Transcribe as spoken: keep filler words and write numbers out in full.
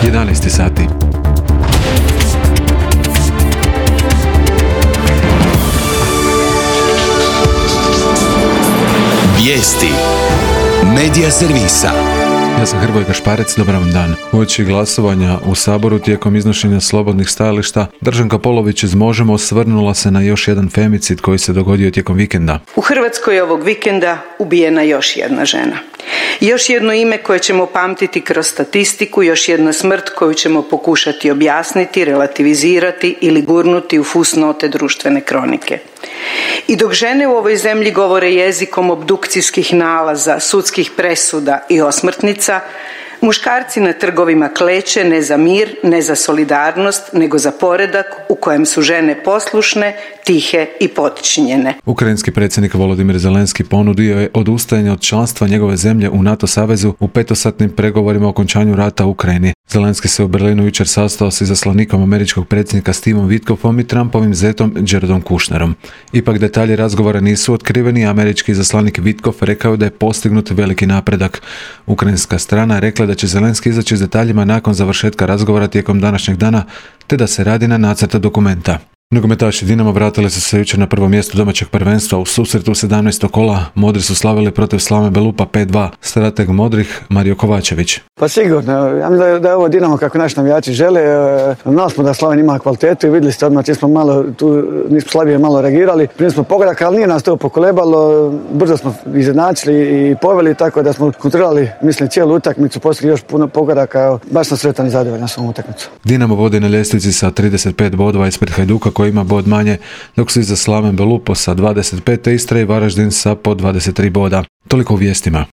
jedanaest sati. Vijesti Medija servisa. Ja sam Hrvoje Gašparec, dobar vam dan. Uoči glasovanja u Saboru tijekom iznošenja slobodnih stajališta, Držanka Polović iz Možemo osvrnula se na još jedan femicid koji se dogodio tijekom vikenda. U Hrvatskoj je ovog vikenda ubijena još jedna žena. Još jedno ime koje ćemo pamtiti kroz statistiku, još jedna smrt koju ćemo pokušati objasniti, relativizirati ili gurnuti u fusnote društvene kronike. I dok žene u ovoj zemlji govore jezikom obdukcijskih nalaza, sudskih presuda i osmrtnica, muškarci na trgovima kleče ne za mir, ne za solidarnost, nego za poredak u kojem su žene poslušne, tihe i potčinjene. Ukrajinski predsjednik Volodimir Zelenski ponudio je odustajanje od članstva njegove zemlje u NATO savezu u petosatnim pregovorima o okončanju rata u Ukrajini. Zelenski se u Berlinu jučer sastao s izaslanikom američkog predsjednika Stevom Witkofom i Trumpovim zetom Jaredom Kushnerom. Ipak detalji razgovora nisu otkriveni, a američki izaslanik Witkof rekao da je postignut veliki napredak. Ukrajinska strana je rekla da će Zelenski izaći s detaljima nakon završetka razgovora tijekom današnjeg dana, te da se radi na nacrtu dokumenta. Nogometaši Dinama vratili su se jučer na prvo mjesto domaćeg prvenstva u susretu sedamnaestog kola. Modri su slavili protiv Slame Belupa pet dva. Strateg Modrih Mario Kovačević. Pa sigurno, ja mislim da je, da je ovo Dinamo kako naši navijači žele. Znali smo da Slaven ima kvalitetu i vidjeli ste odmah čim smo malo tu, nismo slabije malo reagirali. Prije smo pogodak, ali nije nas to pokolebalo. Brzo smo izjednačili i poveli, tako da smo kontrolirali, mislim, cijelu utakmicu, poslije još puno pogodaka. Baš sam sretan i zadovoljan na svom utakmicu. Dinamo vodi na ljestvici sa trideset pet bodova ispred Hajduka koji ima bod manje, dok su iza Slaven Belupo sa dvadeset pet te Istra i Varaždin sa po dvadeset tri boda. Toliko u vijestima.